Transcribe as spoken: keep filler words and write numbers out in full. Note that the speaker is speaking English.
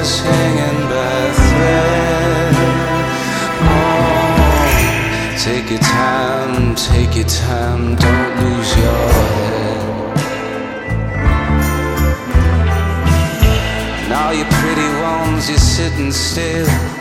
just hanging by a thread. Oh, take your time, take your time, don't lose your head. Now you pretty ones, you're sitting still,